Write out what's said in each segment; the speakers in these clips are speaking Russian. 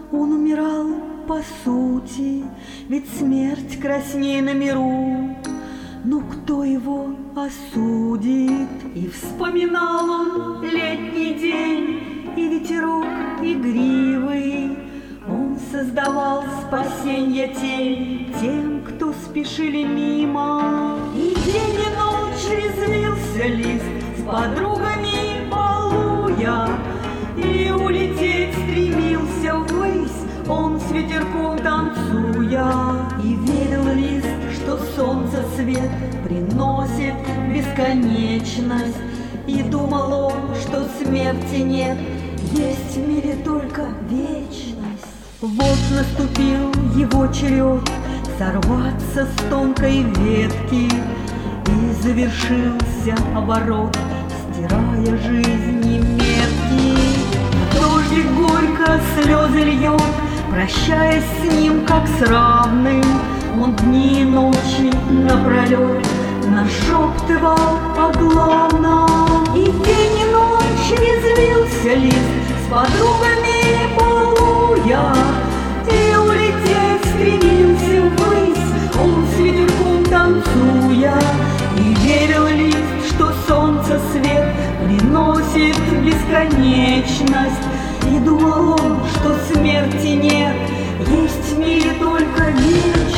Он умирал по сути, ведь смерть красней на миру. Но кто его осудит? И вспоминал он летний день, и ветерок игривый. Он создавал спасенье тень тем, кто спешили мимо. И день и ночь резвился лист с подругами балуя, и улететь стремился ввысь он с ветерком танцуя. И верил лист, что солнце свет приносит бесконечность, и думал он, что смерти нет, есть в мире только вечность. Вот наступил его черед сорваться с тонкой ветки, и завершился оборот, стирая жизни метки. Дождик горько слезы льет, прощаясь с ним, как с равным. Он дни и ночи напролет нашептывал о главном. И день и ночь резвился лист с подругами балуя, и улететь стремился ввысь он с ветерком танцуя. И верил лист, что солнце свет приносит бесконечность, и думал он, что смерти нет, есть в мире только вечность.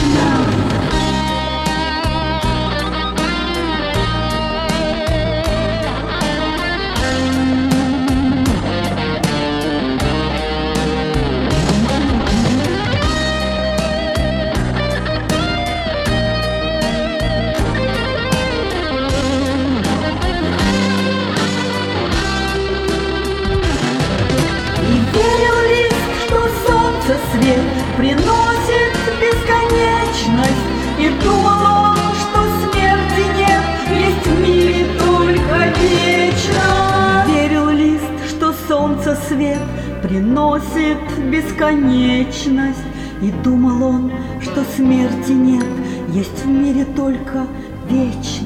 Свет приносит бесконечность, и думал он, что смерти нет, есть в мире только вечность. Верил лист, что солнце свет приносит бесконечность, и думал он, что смерти нет, есть в мире только вечность.